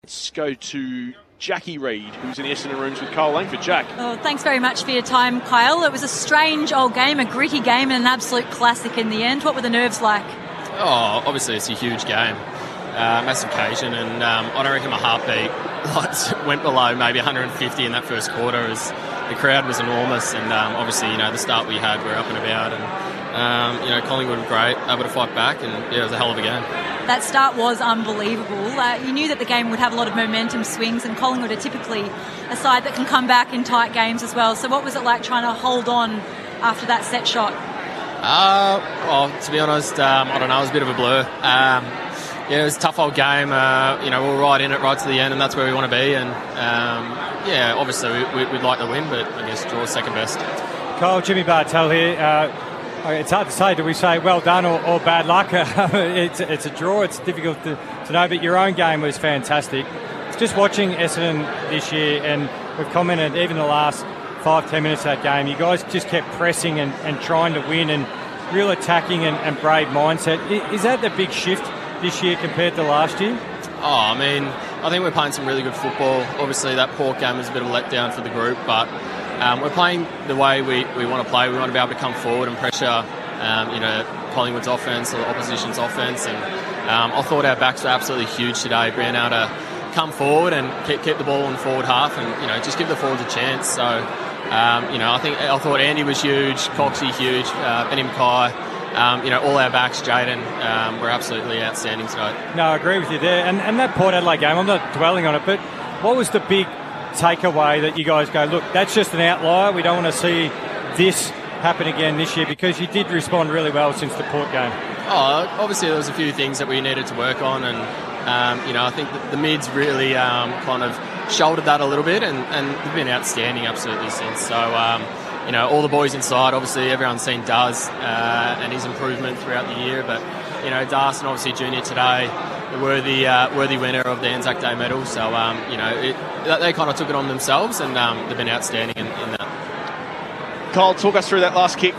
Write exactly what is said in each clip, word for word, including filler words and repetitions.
Let's go to Jackie Reid, who's in the Essendon rooms with Kyle Langford. Jack. Oh, thanks very much for your time, Kyle. It was a strange old game, a gritty game, and an absolute classic in the end. What were the nerves like? Oh, obviously it's a huge game, uh, massive occasion, and um, I don't reckon my heartbeat like, went below maybe one hundred fifty in that first quarter. As the crowd was enormous, and um, obviously, you know, the start we had, we were up and about, and um, you know, Collingwood were great, able to fight back, and yeah, it was a hell of a game. That start was unbelievable. Uh, you knew that the game would have a lot of momentum swings, and Collingwood are typically a side that can come back in tight games as well. So what was it like trying to hold on after that set shot? Uh, well, to be honest, um, I don't know, it was a bit of a blur. Um, yeah, it was a tough old game. Uh, you know, we were right in it right to the end, and that's where we want to be. And um, yeah, obviously we, we'd like to win, but I guess draw second best. Kyle, Jimmy Bartel here. Uh, it's hard to say. Do we say well done or, or bad luck? it's, it's a draw. It's difficult to, to know, but your own game was fantastic. Just watching Essendon this year, and we've commented even the last five, ten minutes of that game, you guys just kept pressing and, and trying to win, and real attacking and, and brave mindset. Is that the big shift this year compared to last year? Oh, I mean, I think we're playing some really good football. Obviously, that Port game was a bit of a letdown for the group, but um, we're playing the way we, we want to play. We want to be able to come forward and pressure, um, you know, Collingwood's offence or the opposition's offence. And um, I thought our backs were absolutely huge today, being able to come forward and keep, keep the ball in the forward half, and you know, just give the forwards a chance. So, um, you know, I think I thought Andy was huge, Coxie huge, uh, Benny Mackay. Um, you know, all our backs, Jaden, um, were absolutely outstanding today. No, I agree with you there. And, and that Port Adelaide game, I'm not dwelling on it, but what was the big takeaway that you guys go, look, that's just an outlier. We don't want to see this happen again this year, because you did respond really well since the Port game. Oh, obviously there was a few things that we needed to work on, and um, you know, I think that the mids really um, kind of shouldered that a little bit, and, and they've been outstanding absolutely since. So. Um, You know, all the boys inside, obviously everyone's seen Daz uh, and his improvement throughout the year. But, you know, Darson, obviously Junior today, the worthy uh, worthy winner of the Anzac Day medal. So, um, you know, it, they kind of took it on themselves, and um, they've been outstanding in, in that. Kyle, talk us through that last kick.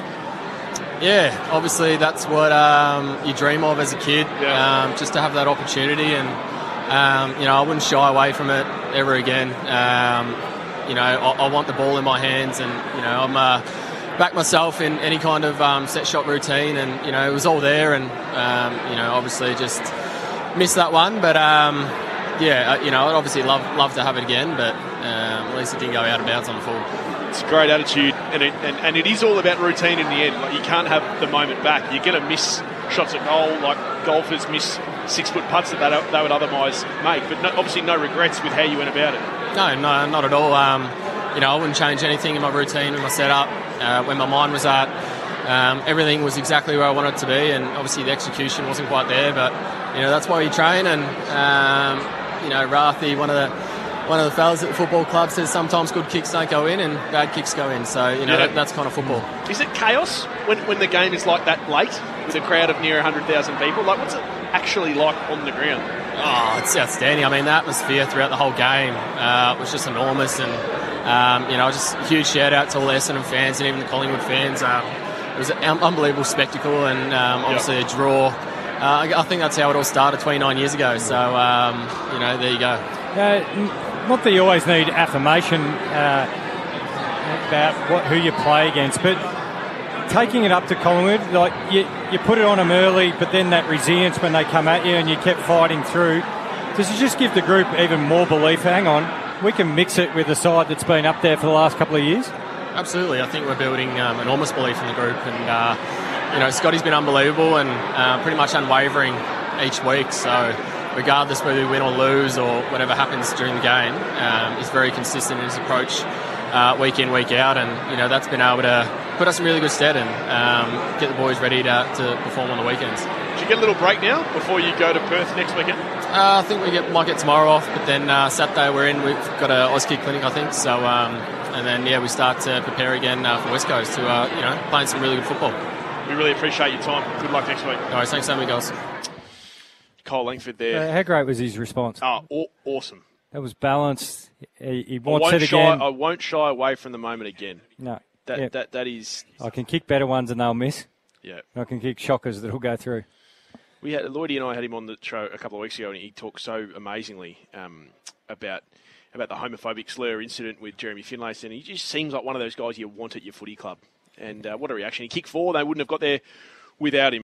Yeah, obviously that's what um, you dream of as a kid, yeah. um, just to have that opportunity. And, um, you know, I wouldn't shy away from it ever again. Um, You know, I, I want the ball in my hands, and you know, I'm uh, back myself in any kind of um, set shot routine, and you know, it was all there, and um, you know, obviously just missed that one, but um, yeah, you know, I'd obviously love love to have it again, but um, at least it didn't go out of bounds on the full. It's a great attitude, and it, and, and it is all about routine in the end. Like, you can't have the moment back. You're going to miss shots at goal, like golfers miss six foot putts that they, they would otherwise make, but no, obviously no regrets with how you went about it. No, no, not at all. Um, you know, I wouldn't change anything in my routine, in my setup, uh, where my mind was at. Um, everything was exactly where I wanted it to be, and obviously the execution wasn't quite there. But you know, that's why you train. And um, you know, Rathi, one of the one of the fellas at the football club, says sometimes good kicks don't go in and bad kicks go in. So you know, yeah. that, that's kind of football. Is it chaos when when the game is like that late with a crowd of near one hundred thousand people? Like, what's it actually like on the ground? Oh, it's outstanding. I mean, the atmosphere throughout the whole game uh, was just enormous, and um, you know, just a huge shout out to all the Essendon fans and even the Collingwood fans. Um, it was an unbelievable spectacle, and um, obviously yep. a draw. Uh, I think that's how it all started twenty-nine years ago. So um, you know, there you go. Uh, not that you always need affirmation uh, about what who you play against, but taking it up to Collingwood, like you, you put it on them early, but then that resilience when they come at you and you kept fighting through, does it just give the group even more belief? Hang on, we can mix it with a side that's been up there for the last couple of years? Absolutely. I think we're building um, enormous belief in the group, and uh, you know, Scotty's been unbelievable and uh, pretty much unwavering each week. So regardless whether we win or lose or whatever happens during the game, um, he's very consistent in his approach uh, week in, week out, and you know, that's been able to put us in really good stead and um, get the boys ready to, to perform on the weekends. Did you get a little break now before you go to Perth next weekend? Uh, I think we get, might get tomorrow off, but then uh, Saturday we're in. We've got a Auskick clinic, I think. So um, and then yeah, we start to prepare again uh, for West Coast to uh, you know, playing some really good football. We really appreciate your time. Good luck next week. All right, thanks so much, guys. Kyle Langford there. Uh, how great was his response? Oh, aw- awesome. That was balanced. He, he I wants won't it shy, again. I won't shy away from the moment again. No. That yep. that that is. I can kick better ones and they'll miss. Yeah. I can kick shockers that'll go through. We had Lloydie and I had him on the show a couple of weeks ago, and he talked so amazingly um, about about the homophobic slur incident with Jeremy Finlayson. He just seems like one of those guys you want at your footy club. And uh, what a reaction! He kicked four; they wouldn't have got there without him.